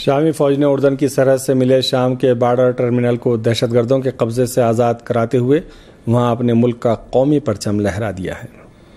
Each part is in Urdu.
شامی فوج نے اردن کی سرحد سے ملے شام کے بارڈر ٹرمینل کو دہشت گردوں کے قبضے سے آزاد کراتے ہوئے وہاں اپنے ملک کا قومی پرچم لہرا دیا ہے۔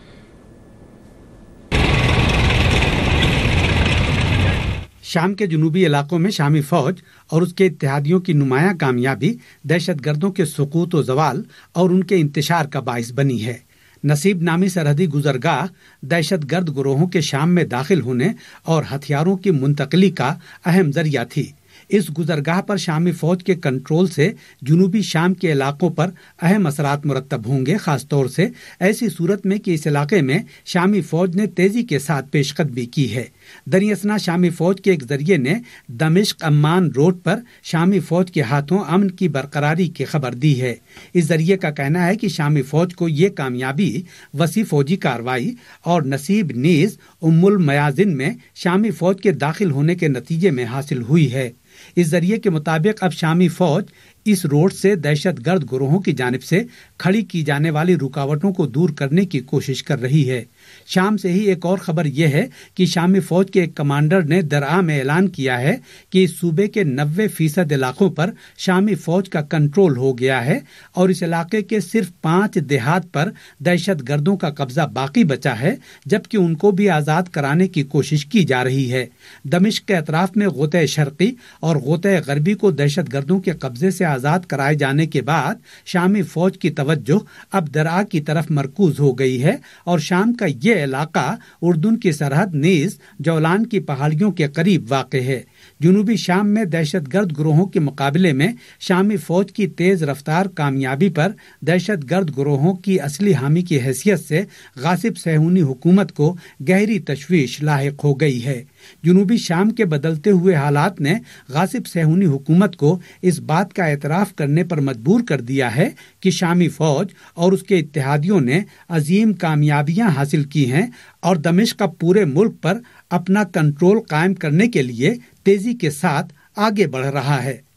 شام کے جنوبی علاقوں میں شامی فوج اور اس کے اتحادیوں کی نمایاں کامیابی دہشت گردوں کے سقوط و زوال اور ان کے انتشار کا باعث بنی ہے۔ نصیب نامی سرحدی گزرگاہ دہشت گرد گروہوں کے شام میں داخل ہونے اور ہتھیاروں کی منتقلی کا اہم ذریعہ تھی۔ اس گزرگاہ پر شامی فوج کے کنٹرول سے جنوبی شام کے علاقوں پر اہم اثرات مرتب ہوں گے، خاص طور سے ایسی صورت میں کہ اس علاقے میں شامی فوج نے تیزی کے ساتھ پیش قدمی کی ہے۔ دریں اثنا شامی فوج کے ایک ذریعے نے دمشق عمان روڈ پر شامی فوج کے ہاتھوں امن کی برقراری کی خبر دی ہے۔ اس ذریعے کا کہنا ہے کہ شامی فوج کو یہ کامیابی وسیع فوجی کارروائی اور نصیب نیز المیازن میں شامی فوج کے داخل ہونے کے نتیجے میں حاصل ہوئی ہے۔ اس ذریعے کے مطابق اب شامی فوج اس روڈ سے دہشت گرد گروہوں کی جانب سے کھڑی کی جانے والی رکاوٹوں کو دور کرنے کی کوشش کر رہی ہے۔ شام سے ہی ایک اور خبر یہ ہے کہ شامی فوج کے ایک کمانڈر نے درعا میں اعلان کیا ہے کہ اس صوبے کے 90% علاقوں پر شامی فوج کا کنٹرول ہو گیا ہے اور اس علاقے کے صرف 5 دیہات پر دہشت گردوں کا قبضہ باقی بچا ہے، جبکہ ان کو بھی آزاد کرانے کی کوشش کی جا رہی ہے۔ دمشق کے اطراف میں غوطہ شرقی اور غوطہ غربی کو دہشت گردوں کے قبضے سے آزاد کرائے جانے کے بعد شامی فوج کی توجہ اب درعا کی طرف مرکوز ہو گئی ہے اور شام کا یہ علاقہ اردن کی سرحد نیز جولان کی پہاڑیوں کے قریب واقع ہے۔ جنوبی شام میں دہشت گرد گروہوں کے مقابلے میں شامی فوج کی تیز رفتار کامیابی پر دہشت گرد گروہوں کی اصلی حامی کی حیثیت سے غاصب صہیونی حکومت کو گہری تشویش لاحق ہو گئی ہے۔ جنوبی شام کے بدلتے ہوئے حالات نے غاصب صہیونی حکومت کو اس بات کا اعتراف کرنے پر مجبور کر دیا ہے کہ شامی فوج اور اس کے اتحادیوں نے عظیم کامیابیاں حاصل کی ہیں اور دمشق کا پورے ملک پر اپنا کنٹرول قائم کرنے کے لیے تیزی کے ساتھ آگے بڑھ رہا ہے۔